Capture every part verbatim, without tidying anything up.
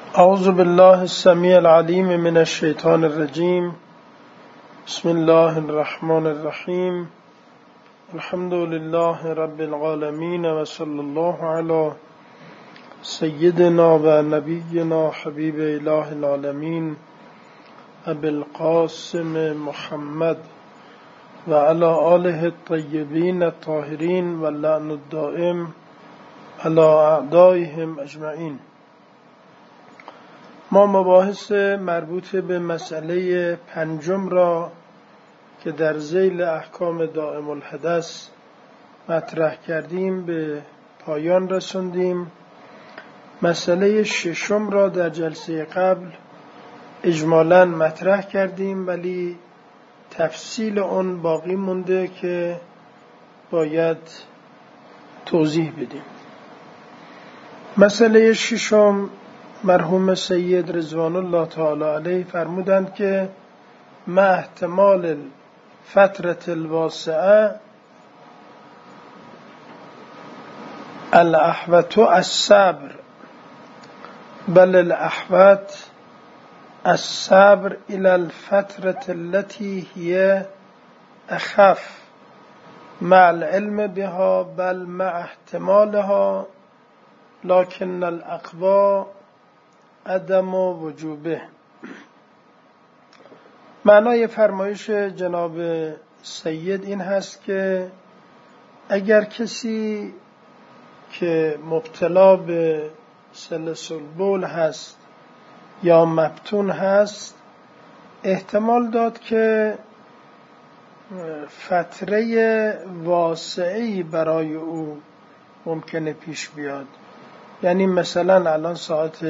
اعوذ بالله السمیع العلیم من الشیطان الرجیم. بسم الله الرحمن الرحیم. الحمد لله رب العالمین و صلی الله علی سیدنا و نبینا حبیب اله العالمین ابی القاسم محمد و علی آله الطیبین الطاهرین و اللعن الدائم علی اعدائهم اجمعین. ما مباحث مربوط به مسئله پنجم را که در ذیل احکام دائم الحدث مطرح کردیم به پایان رسوندیم. مسئله ششم را در جلسه قبل اجمالاً مطرح کردیم ولی تفصیل اون باقی مونده که باید توضیح بدیم. مسئله ششم مرحوم سید رضوان الله تعالی علیه فرمودند که ما احتمال فترة الواسعه الاحوط الصبر بل الاحوط الصبر الى الفترة التي هي اخف مع العلم بها بل مع احتمالها لكن الاقوى عدم وجوبه. معنای فرمایش جناب سید این هست که اگر کسی که مبتلا به سلس البول هست یا مبتون هست احتمال داد که فتره واسعی برای او ممکنه پیش بیاد. یعنی مثلا الان ساعت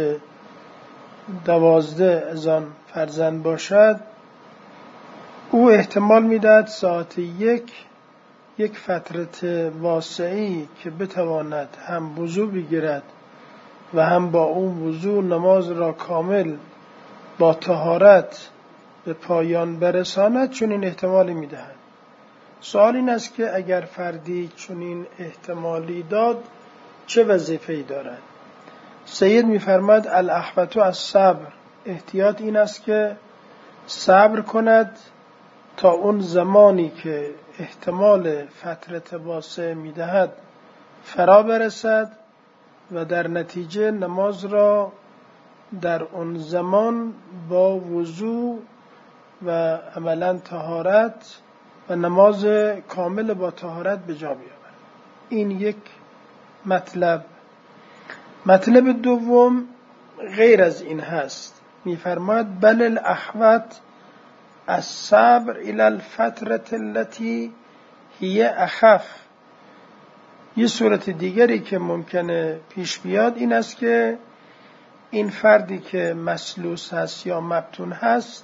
دوازده اذان فرزند باشد، او احتمال میداد ساعت یک یک فترت واسعی که بتواند هم وضو بگیرد و هم با اون وضو نماز را کامل با طهارت به پایان برساند چنین احتمالی میدهد. سوال این است که اگر فردی چنین احتمالی داد چه وظیفه‌ای دارد؟ سید می‌فرماید الاحوط الصبر، احتیاط این است که صبر کند تا اون زمانی که احتمال فترت واسع می‌دهد فرا برسد و در نتیجه نماز را در اون زمان با وضو و عملاً طهارت و نماز کامل با طهارت به جا بیاورد. این یک مطلب. مطلب دوم غیر از این هست، می‌فرماید بل الاحوط الصبر الى الفترة التي هي اخف. یه صورت دیگری که ممکنه پیش بیاد این است که این فردی که مسلوس هست یا مبتون هست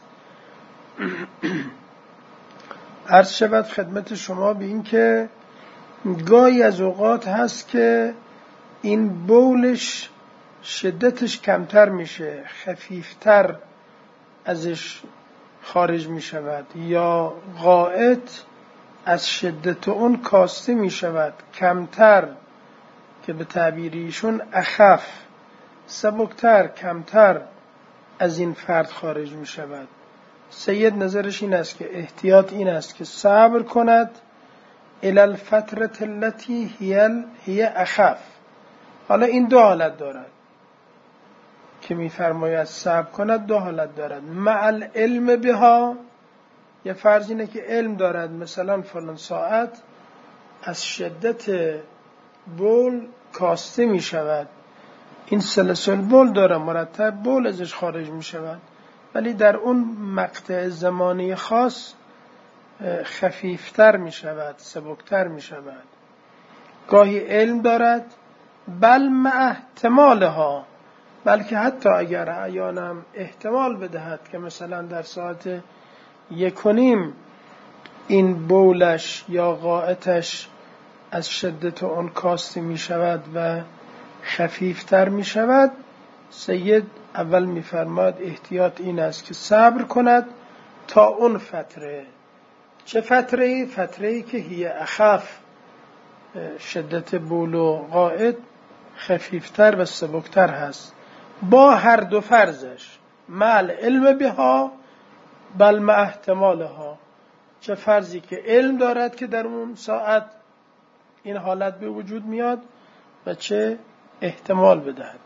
عرض شود خدمت شما به این که گاهی از اوقات هست که این بولش شدتش کمتر میشه، خفیفتر ازش خارج میشود یا غائط از شدت اون کاسته میشود کمتر، که به تعبیریشون اخف سبکتر کمتر از این فرد خارج میشود. سید نظرش این است که احتیاط این است که صبر کند الی الفترة التي هی اخف. حالا این دو حالت دارد که می‌فرماید صبر کند، دو حالت دارد. مع العلم بها، یه فرض اینه که علم دارد مثلا فلان ساعت از شدت بول کاسته می شود، این سلسل بول داره مرتب بول ازش خارج می شود، ولی در اون مقطع زمانی خاص خفیفتر می شود، سبکتر می شود. گاهی علم دارد بل مع احتمالها، بلکه حتی اگر احیانا احتمال بدهد که مثلا در ساعت یک و نیم این بولش یا غائطش از شدت اون کاسته می شود و خفیفتر می شود، سید اول می فرماد احتیاط این است که صبر کند تا اون فتره. چه فتره؟ فتره که هی اخف، شدت بول و غائط خفیفتر و سبکتر هست. با هر دو فرضش، مع العلم بها بل مع احتمالها، چه فرضی که علم دارد که در اون ساعت این حالت به وجود میاد و چه احتمال بدهد.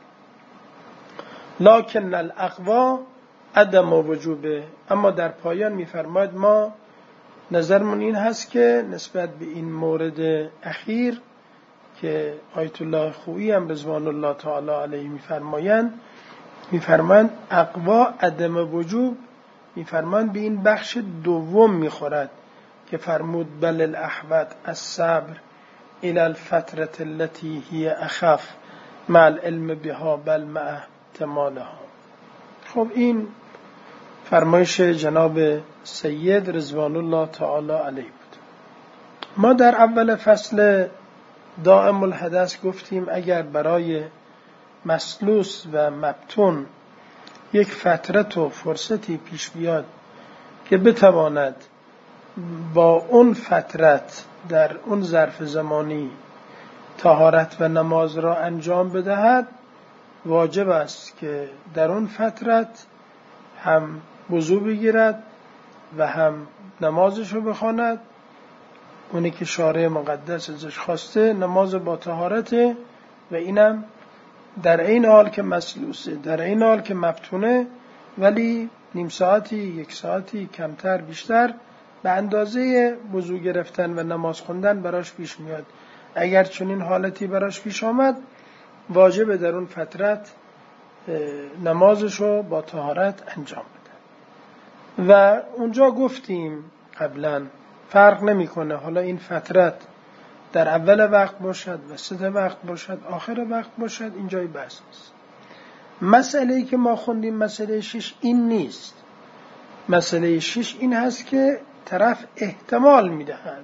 لکن الاقوا عدم وجوبه، اما در پایان میفرماید ما نظرمون این هست که نسبت به این مورد اخیر که آیت الله خویی هم رضوان الله تعالی علیه میفرمایند، میفرمایند اقوا عدم وجوب، میفرمایند به این بخش دوم میخورد که فرمود بل الاحوط الصبر الى الفترة التي هي اخف مع العلم بها بل مع احتمالها. خب این فرمایش جناب سید رضوان الله تعالی علیه بود. ما در اول فصل دائم الحدث گفتیم اگر برای مسلوس و مبتون یک فترت و فرصتی پیش بیاد که بتواند با اون فترت در اون ظرف زمانی طهارت و نماز را انجام بدهد، واجب است که در اون فترت هم وضو بگیرد و هم نمازش رو بخواند. اونی که شارع مقدس ازش خواسته نماز با طهارته و اینم در این حال که مسلوسه، در این حال که مفتونه، ولی نیم ساعتی یک ساعتی کمتر بیشتر به اندازه وضو گرفتن و نماز خوندن براش پیش میاد. اگر چنین حالتی براش پیش آمد واجب در اون فترت نمازشو با طهارت انجام بده. و اونجا گفتیم قبلا فرق نمیکنه حالا این فترت در اول وقت باشد، وسط وقت باشد، آخر وقت باشد، اینجای بحث نیست. مسئله‌ای که ما خوندیم مسئله شش این نیست. مسئله شش این هست که طرف احتمال میدهد.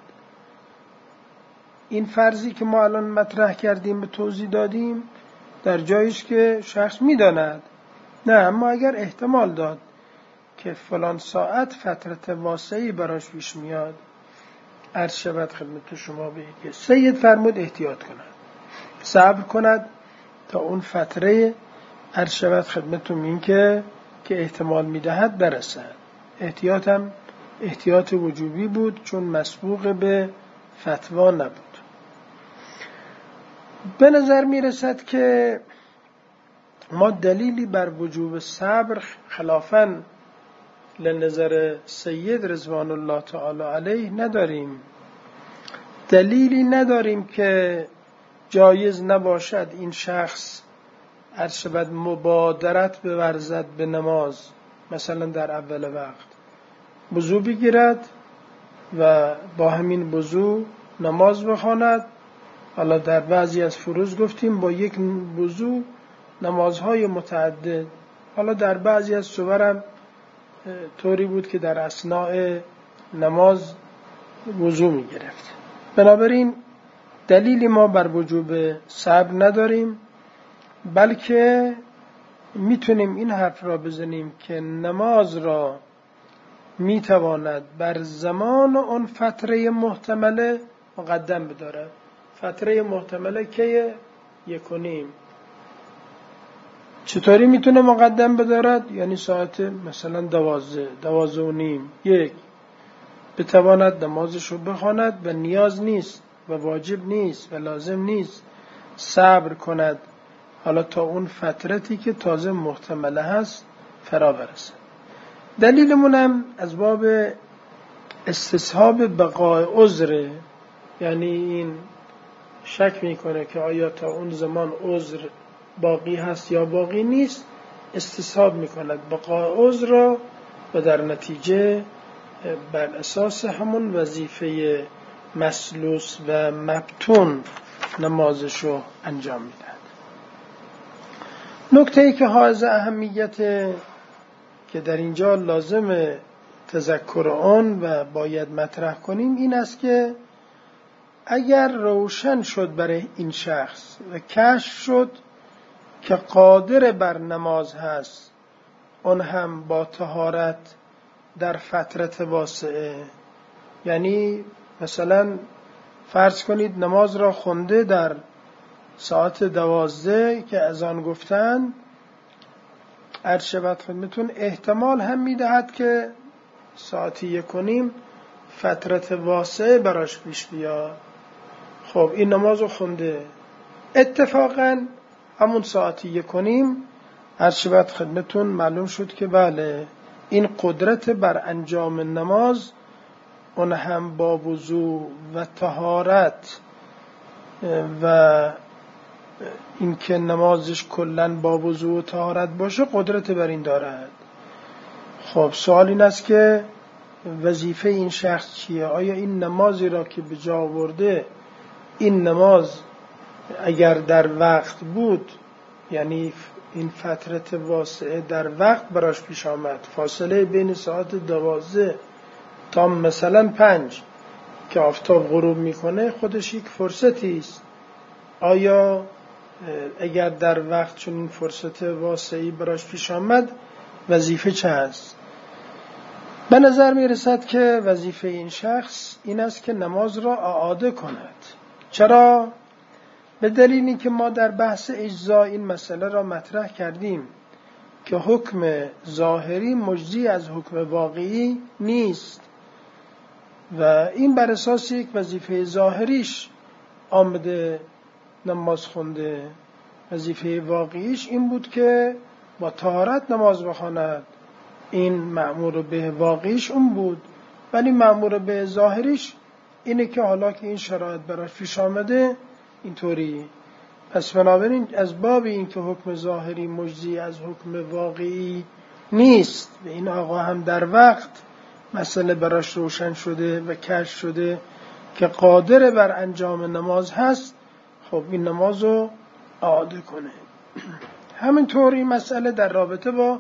این فرضی که ما الان مطرح کردیم به توضیح دادیم در جاییست که شخص میداند، نه اما اگر احتمال داد که فلان ساعت فترت واسعی براش پیش میاد، عرض شود خدمت شما به که سید فرمود احتیاط کند، صبر کند تا اون فتره عرض شود خدمتون این که که احتمال میدهد برسد. احتیاط هم احتیاط وجوبی بود چون مسبوق به فتوا نبود. به نظر میرسد که ما دلیلی بر وجوب صبر خلافاً لنظر سید رضوان الله تعالی علیه نداریم. دلیلی نداریم که جایز نباشد این شخص عرض شود مبادرت بورزد به نماز، مثلا در اول وقت وضو بگیرد و با همین وضو نماز بخواند. حالا در بعضی از فروض گفتیم با یک وضو نمازهای متعدد، حالا در بعضی از صورم طوری بود که در اثناء نماز وضو می گرفت. بنابراین دلیلی ما بر وجوب صبر نداریم، بلکه میتونیم این حرف را بزنیم که نماز را میتواند بر زمان اون فتره محتمله مقدم بدارد. فتره محتمله که یک و نیم چطوری میتونه مقدم بدارد؟ یعنی ساعت مثلا دوازده دوازده و نیم یک بتواند نمازش رو بخواند و نیاز نیست و واجب نیست و لازم نیست صبر کند حالا تا اون فترتی که تازه محتمله هست فرا برسد. دلیلمونم از باب استصحاب بقای عذره، یعنی این شک میکنه که آیا تا اون زمان عذر باقی هست یا باقی نیست، استصحاب میکند بقای عذر را و در نتیجه بر اساس همون وظیفه مسلوس و مبتون نمازشو انجام میدهد. نکته ای که حائز اهمیت که در اینجا لازم تذکر آن و باید مطرح کنیم این است که اگر روشن شد برای این شخص و کشف شد که قادر بر نماز هست، اون هم با طهارت در فترت واسعه، یعنی مثلا فرض کنید نماز را خونده در ساعت دوازده که اذان گفتن، عرض شود خدمتون احتمال هم میدهد که ساعت یک و نیم فترت واسعه براش پیش بیاد. خب این نماز رو خونده، اتفاقا همون ساعت یک و نیم عرض شود خدمتون معلوم شد که بله این قدرت بر انجام نماز اون هم با وضو و طهارت و اینکه نمازش کلن با وضو و طهارت باشه قدرت بر این دارد. خب سوال این است که وظیفه این شخص چیه؟ آیا این نمازی را که به جا آورده این نماز اگر در وقت بود، یعنی این فترت واسعه در وقت براش پیش آمد، فاصله بین ساعت دوازده تا مثلا پنج که آفتاب غروب میکنه خودش یک فرصتی است، آیا اگر در وقت چون این فرصت واسعی براش پیش آمد وظیفه چه هست؟ به نظر میرسد که وظیفه این شخص این است که نماز را اعاده کند. چرا؟ به دلیلی که ما در بحث اجزا این مسئله را مطرح کردیم که حکم ظاهری مجزی از حکم واقعی نیست و این بر اساس یک وظیفه ظاهریش آمده نماز خونده. وظیفه واقعیش این بود که با طهارت نماز بخواند، این مأمور به واقعیش اون بود، ولی مأمور به ظاهریش اینه که حالا که این شرایط براش پیش آمده اینطوری. پس بنابراین از باب این که حکم ظاهری مجزی از حکم واقعی نیست و این آقا هم در وقت مسئله براش روشن شده و کشف شده که قادر بر انجام نماز هست، خب این نماز رو اعاده کنه. همینطور این مسئله در رابطه با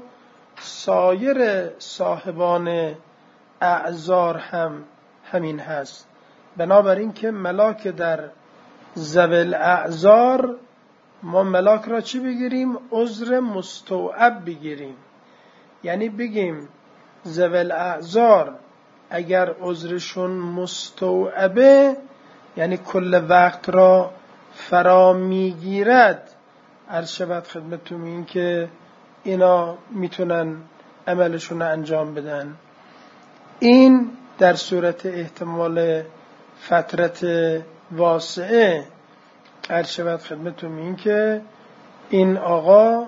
سایر صاحبان اعذار هم همین هست. بنابراین که ملاک در ذوی اعذار ما ملاک را چی بگیریم؟ عذر مستوعب بگیریم، یعنی بگیم ذوی اعذار اگر عذرشون مستوعبه یعنی کل وقت را فرا میگیرد، عرض شود خدمتتون این که اینا میتونن عملشون رو انجام بدن. این در صورت احتمال فترت واسعه عرض شود خدمتتون این که این آقا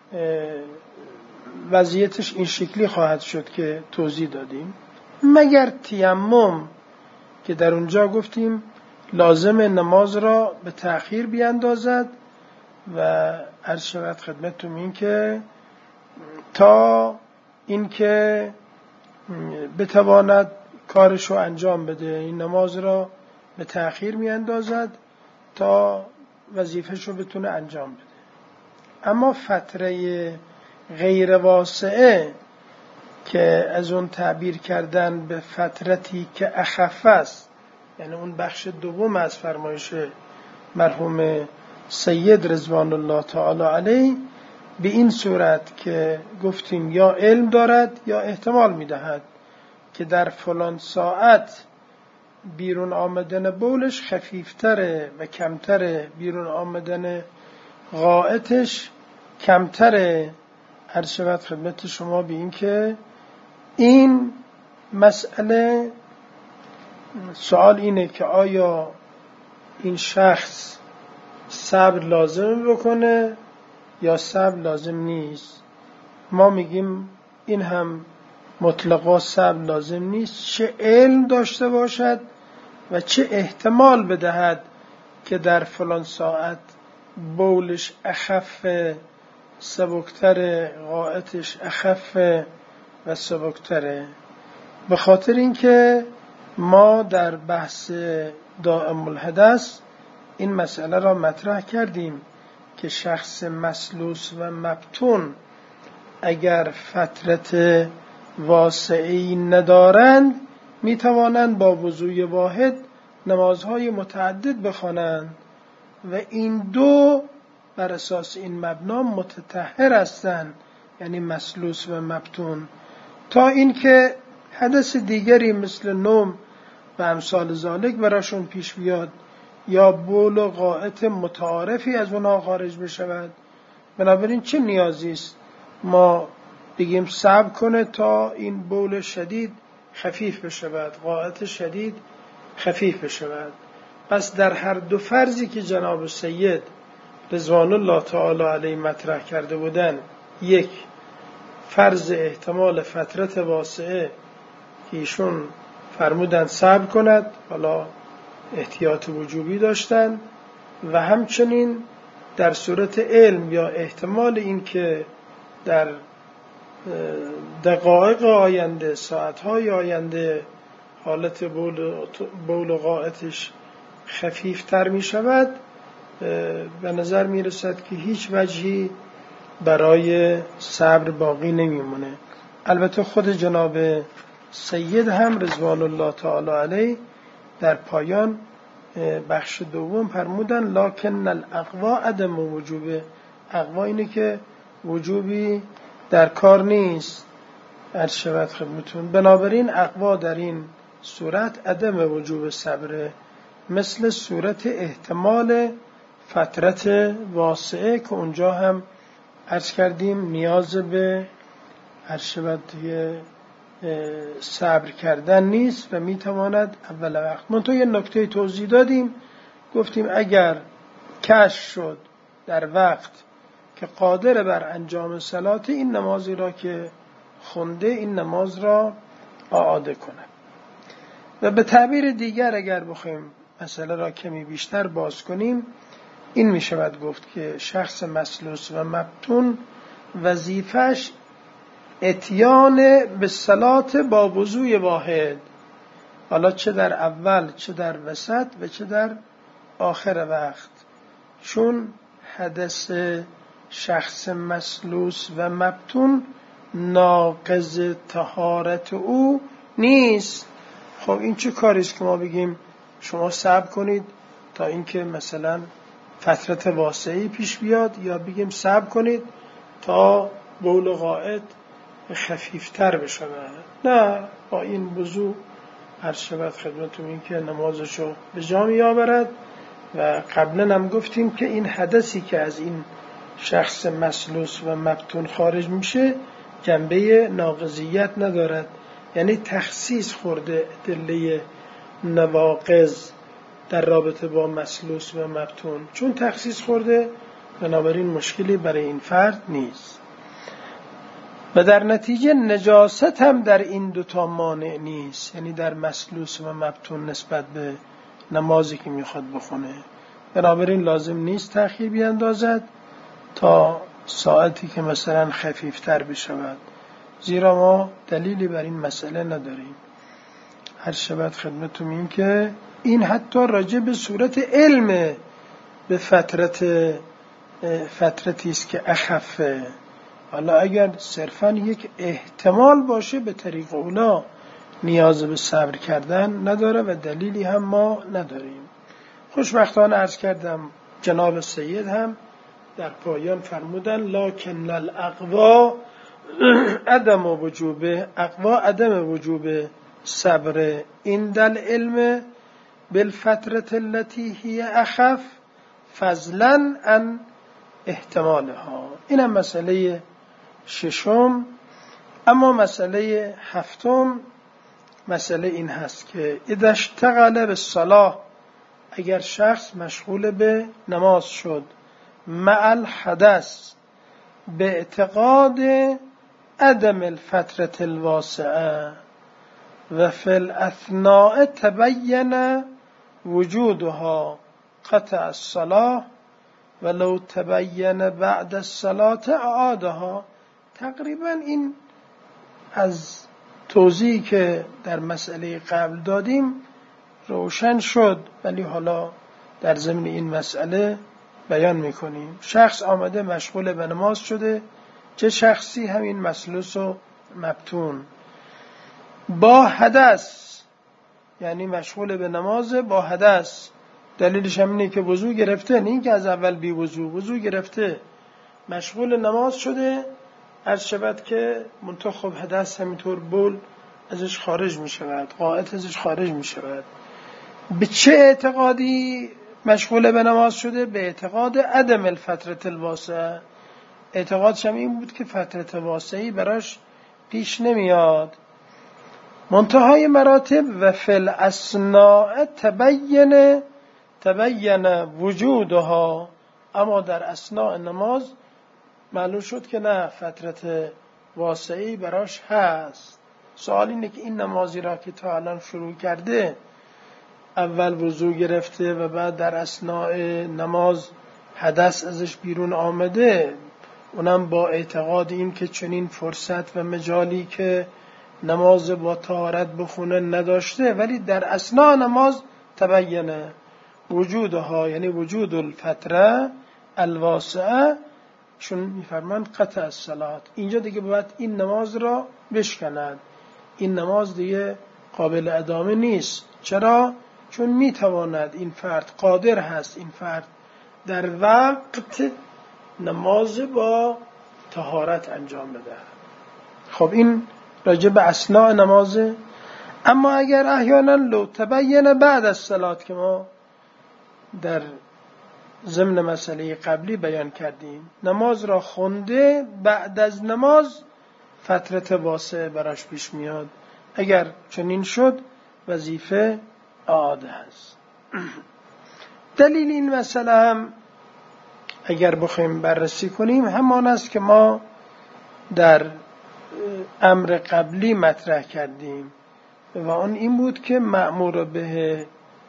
وضعیتش این شکلی خواهد شد که توضیح دادیم، مگر تیمم که در اونجا گفتیم لازم نماز را به تأخیر بیاندازد و عرض شود خدمتتون این که تا اینکه بتواند کارشو انجام بده این نماز را به تأخیر میاندازد تا وظیفهشو بتونه انجام بده. اما فتره غیر واسعه که از اون تعبیر کردن به فترتی که اخف است، یعنی اون بخش دوم از فرمایش مرحوم سید رضوان الله تعالی علیه، به این صورت که گفتیم یا علم دارد یا احتمال میدهد که در فلان ساعت بیرون آمدن بولش خفیفتره و کمتره، بیرون آمدن غائطش کمتره. عرض شود خدمت شما به این که این مسئله سوال اینه که آیا این شخص صبر لازم بکنه یا صبر لازم نیست. ما میگیم این هم مطلقا صبر لازم نیست، چه علم داشته باشد و چه احتمال بدهد که در فلان ساعت بولش اخف سبکتره، غائطش اخف و سبکتره. به خاطر اینکه ما در بحث دائم الحدث این مسئله را مطرح کردیم که شخص مسلوس و مبتون اگر فترت واسعی ندارند می توانند با وضوء واحد نمازهای متعدد بخوانند و این دو بر اساس این مبنا متطهر هستند، یعنی مسلوس و مبتون، تا اینکه حدث دیگری مثل نوم و امثال ذالک براشون پیش بیاد یا بول و غائط متعارفی از اونها خارج بشود. بنابراین چه نیازی است ما بگیم صبر کنه تا این بول شدید خفیف بشود، غائط شدید خفیف بشود. پس در هر دو فرضی که جناب سید رضوان الله تعالی علیه مطرح کرده بودن، یک فرض احتمال فترت واسعه که ایشون فرمودن صبر کند، حالا احتیاط وجوبی داشتن، و همچنین در صورت علم یا احتمال این که در دقایق آینده، ساعتهای آینده حالت بول و غائطش خفیفتر می شود، به نظر می رسد که هیچ وجهی برای صبر باقی نمی مونه. البته خود جناب سید هم رضوان الله تعالی علیه در پایان بخش دوم فرمودن لکن الاقوا عدم وجوبه. اقوا اینه که وجوبی در کار نیست. عرض شود خدمتون بنابراین اقوا در این صورت عدم وجوب صبره، مثل صورت احتمال فترت واسعه که اونجا هم عرض کردیم نیاز به عرض شود صبر کردن نیست و میتواند اول وقت. منتها یه نکته توضیح دادیم، گفتیم اگر کشف شد در وقت که قادر بر انجام صلات، این نمازی را که خونده این نماز را اعاده کنه. و به تعبیر دیگر اگر بخوایم مسئله را کمی بیشتر باز کنیم، این می شود گفت که شخص مسلوس و مبتون وظیفش اتیان به صلات با وضوی واحد، حالا چه در اول چه در وسط و چه در آخر وقت، چون حدث شخص مسلوس و مبتون ناقض طهارت او نیست. خب این چه کاریست که ما بگیم شما صبر کنید تا اینکه مثلا فترت واسعی پیش بیاد، یا بگیم صبر کنید تا بول و غائط خفیفتر بشه؟ نه، با این وضو عرض شود خدمتتون این که نمازشو به جا می‌آورد. و قبلا هم گفتیم که این حدثی که از این شخص مسلوس و مبتون خارج میشه جنبه ناقضیت ندارد، یعنی تخصیص خورده ادله نواقض در رابطه با مسلوس و مبتون، چون تخصیص خورده بنابراین مشکلی برای این فرد نیست. و در نتیجه نجاست هم در این دوتا مانع نیست، یعنی در مسلوس و مبتون نسبت به نمازی که میخواد بخونه، بنابراین لازم نیست تأخیر بیاندازد تا ساعتی که مثلا خفیفتر بشود، زیرا ما دلیلی بر این مسئله نداریم. هر شبت خدمتتون این که این حتی راجع به صورت علم به فترت فترتی است که اخفه. حالا اگر صرفا یک احتمال باشه به طریق اولا نیاز به صبر کردن نداره و دلیلی هم ما نداریم. خوشبختانه عرض کردم جناب سید هم در پایان فرمودن لکن الاقوا عدم وجوبه، اقوا عدم وجوب صبر این دل علم بالفترة التي هي اخف فضلا عن احتمالها. این هم مسئله ششم. اما مسئله هفتم مسئله این هست که اذا اشتغل بالصلاة، اگر شخص مشغول به نماز شد مع الحدث به اعتقاد عدم الفترة الواسعه و فی الاثناء تبین وجودها قطع الصلاة ولو تبین بعد الصلاة اعادها. تقریبا این از توضیحی که در مسئله قبل دادیم روشن شد، ولی حالا در ضمن این مسئله بیان میکنیم. شخص آمده مشغول به نماز شده، چه شخصی؟ همین مسلوس و مبتون با حدث، یعنی مشغول به نماز با حدث. دلیلش هم اینه که وضو گرفته، نه اینکه از اول بی وضو، وضو گرفته مشغول نماز شده. عرض شود که منتخب حدث همینطور بول ازش خارج می شود، غائط ازش خارج می شود. به چه اعتقادی مشغول به نماز شده؟ به اعتقاد عدم الفترة الواسعه، اعتقادش هم این بود که فترت واسعی براش پیش نمیاد. منتهای مراتب و فی الاسناء تبین تبین وجودها، اما در اسناء نماز معلوم شد که نه، فترت واسعی براش هست. سوال اینه که این نمازی را که تا الان شروع کرده، اول وضو گرفته و بعد در اسناء نماز حدث ازش بیرون آمده، اونم با اعتقاد این که چنین فرصت و مجالی که نماز با طهارت بخونه نداشته، ولی در اسناء نماز تبینه وجودها، یعنی وجود الفتره الواسعه، چون میفرمند قطع الصلات، اینجا دیگه باید این نماز را بشکند، این نماز دیگه قابل ادامه نیست. چرا؟ چون میتواند این فرد، قادر هست این فرد در وقت نماز با طهارت انجام بده. خب این راجع به اسناء نمازه. اما اگر احیانا لو تبین بعد از صلات که ما در ضمن مسئله قبلی بیان کردیم، نماز را خونده بعد از نماز فترت واسع براش پیش میاد، اگر چنین شد وظیفه اعاده است. دلیل این مسئله هم اگر بخوایم بررسی کنیم همان است که ما در امر قبلی مطرح کردیم و آن این بود که مأمور به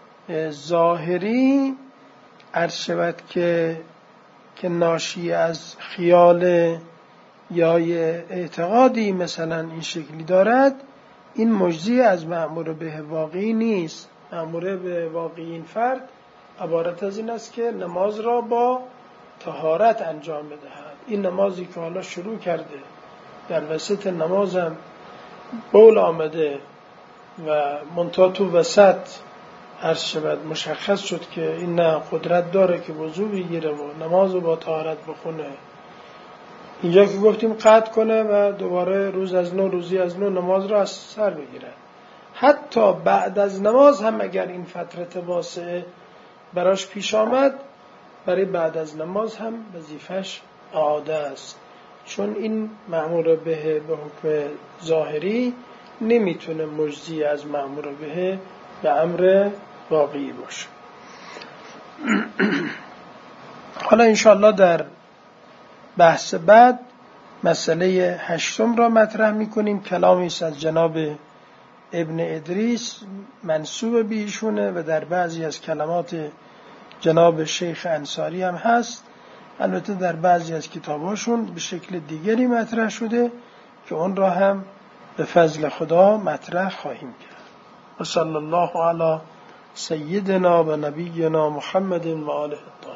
ظاهری عرض شود که که ناشی از خیال یا اعتقادی مثلا این شکلی دارد، این مجزی از مأمور به واقعی نیست. مأمور به واقعی این فرد عبارت از این است که نماز را با طهارت انجام بدهد. این نمازی که حالا شروع کرده، در وسط نمازم بول آمده و منتها تو وسط عرض شود مشخص شد که این نه قدرت داره که وضو بگیره و نماز رو با طهارت بخونه، اینجا که گفتیم قطع کنه و دوباره روز از نو روزی از نو نماز را از سر بگیره. حتی بعد از نماز هم اگر این فترت واسعه براش پیش آمد، برای بعد از نماز هم وظیفش اعاده است، چون این مأمور به به حکم ظاهری نمیتونه مجزی از مأمور به به امر واقعی باشه. حالا انشاءالله در بحث بعد مسئله هشتم را مطرح میکنیم. کلامی است از جناب ابن ادریس منسوب به ایشونه و در بعضی از کلمات جناب شیخ انصاری هم هست. البته در بعضی از کتاباشون به شکل دیگری مطرح شده که اون را هم به فضل خدا مطرح خواهیم کرد. و صلی الله علی سیدنا و نبینا محمد و آله الطاهرین.